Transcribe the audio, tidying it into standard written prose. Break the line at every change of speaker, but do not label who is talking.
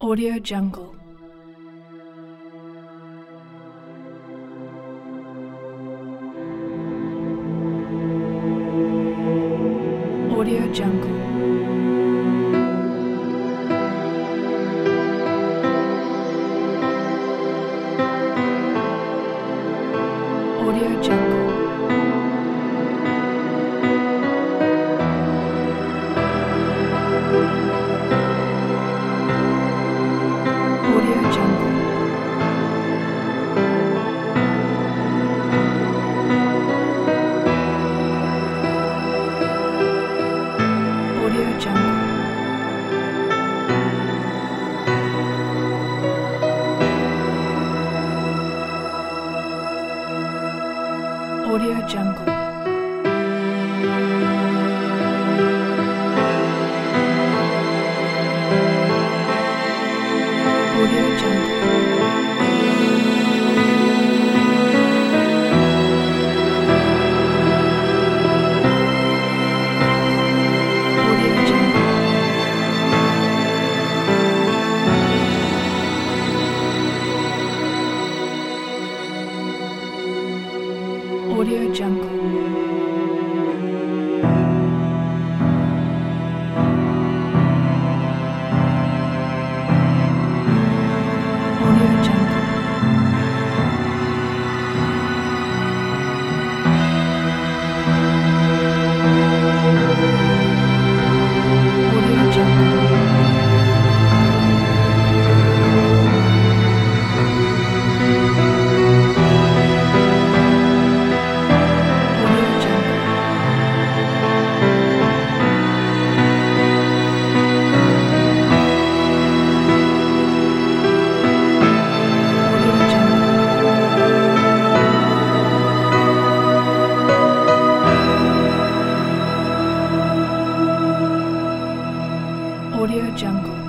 Audio Jungle. Audio Jungle. Audio Jungle. Audio Jungle. Audio Jungle. Audio Jungle. Audio Jungle. Audio Jungle. Audio Jungle. Audio Jungle. Audio Jungle. Audio Jungle. Audio Jungle. Audio Jungle.